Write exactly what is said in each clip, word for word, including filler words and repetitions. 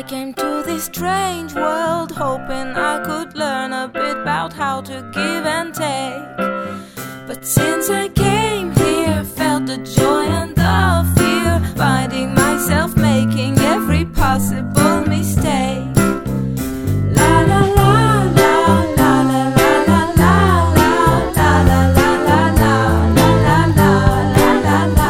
I came to this strange world hoping I could learn a bit about how to give and take. But since I came here, I felt the joy and the fear, finding myself making every possible mistake. La la la la la la la la la la la la la la la la la la la.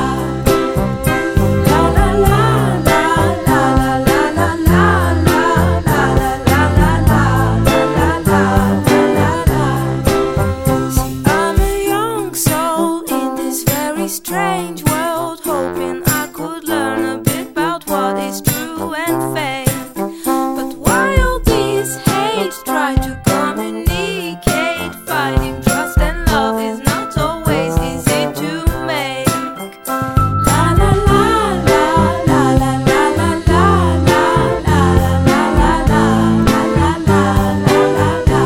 Strange world, hoping I could learn a bit about what is true and fake. But why all these hate? Try to communicate. Finding trust and love is not always easy to make. La la la la la la la la la la la la la la la la la la.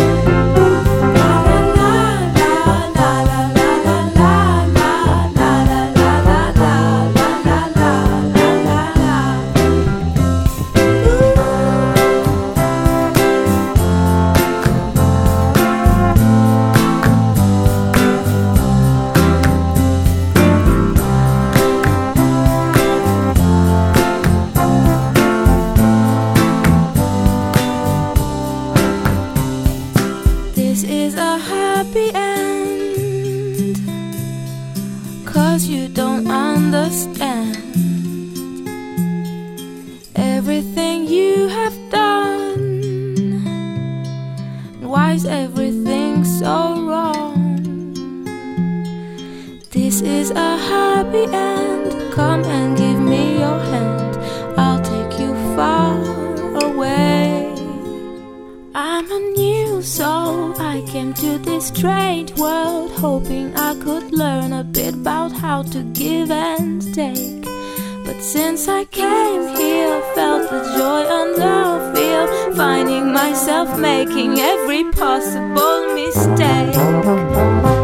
This is a happy end, 'cause you don't understand everything you have done. Why is everything so wrong? This is a happy end. Come and give me your hand, I'll take you far away. I'm a new soul, I came to this strange world hoping I could learn a bit about how to give and take. But since I came here, I felt the joy and the fear, finding myself making every possible mistake.